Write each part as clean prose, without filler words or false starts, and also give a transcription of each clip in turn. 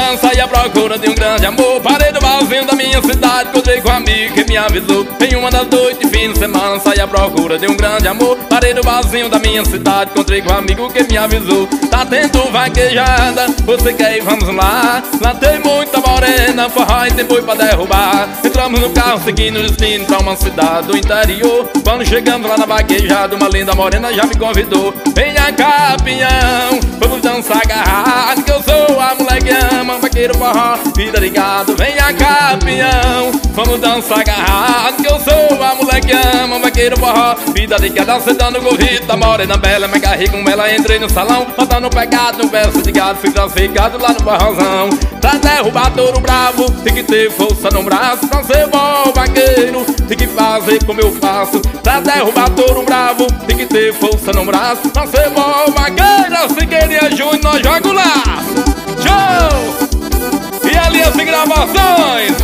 semana saí à procura de um grande amor. Parei no barzinho da minha cidade, encontrei com um amigo que me avisou. Em uma das noites, fim de semana, saí à procura de um grande amor. Parei no barzinho da minha cidade, encontrei com um amigo que me avisou. Tá tendo vaquejada, você quer ir? Vamos lá. Lá tem muita morena, forró e tem boi pra derrubar. Entramos no carro seguindo o destino pra uma cidade do interior. Quando chegamos lá na vaquejada, uma linda morena já me convidou. Venha cá, pinhão, vamos dançar agarrado, que eu sou a mulher que ama vaqueiro, forró, vida ligado. Venha cá, pinhão, vamos dançar agarrado, que eu sou a mulher que ama vaqueiro, forró, vida ligada. Sentando no gorrito da morena bela, me agarrei com ela, entrei no salão, botando pegado no verso de gado, fui classificado lá no barrozão. Pra derrubar touro bravo, tem que ter força no braço. Pra ser bom vaqueiro, tem que fazer como eu faço. Pra derrubar touro bravo, tem que ter força no braço. Pra ser bom vaqueiro, Figueirinha Júnior, nós joga o laço. Show! E Aliança em Gravações.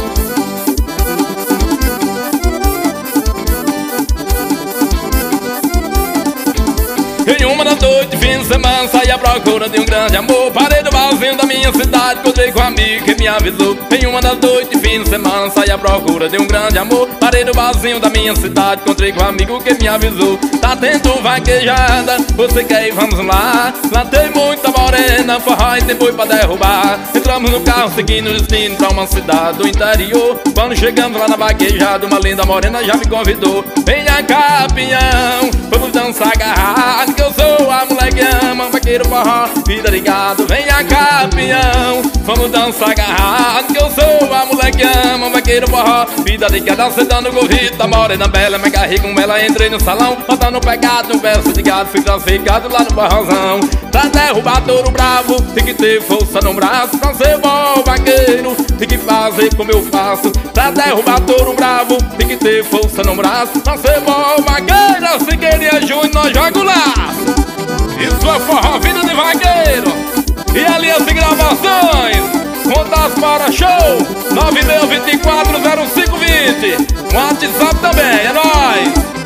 Em uma da noite, fim de semana, saí à procura de um grande amor. Parei no barzinho da minha cidade, encontrei com um amigo que me avisou. Em uma das noites, fim de semana, saí à procura de um grande amor. Parei no barzinho da minha cidade, encontrei com um amigo que me avisou. Tá tendo vaquejada, você quer ir? Vamos lá. Lá tem muita morena, forró e tem boi pra derrubar. Entramos no carro seguindo o destino pra uma cidade do interior. Quando chegamos lá na vaquejada, uma linda morena já me convidou. Venha cá, pinhão, vamos dançar agarrado, que eu sou a mulher que ama vaqueiro, forró, vida ligado. Venha cá, pinhão, vamos dançar agarrado, que eu sou a mulher que ama vaqueiro, forró, vida ligada. Sentando no gorrito da morena bela, me agarrei com ela, entrei no salão, botando pegado no verso de gado, fui classificado lá no barrozão. Pra derrubar touro bravo, tem que ter força no braço. Pra ser bom vaqueiro, tem que fazer como eu faço. Pra derrubar touro bravo, tem que ter força no braço. Pra ser bom vaqueiro, Figueirinha Júnior, nós joga o laço. Isso é forró, vida de vaqueiro. E Aliança em Gravações. Contas para show 96240520. WhatsApp também, é nóis.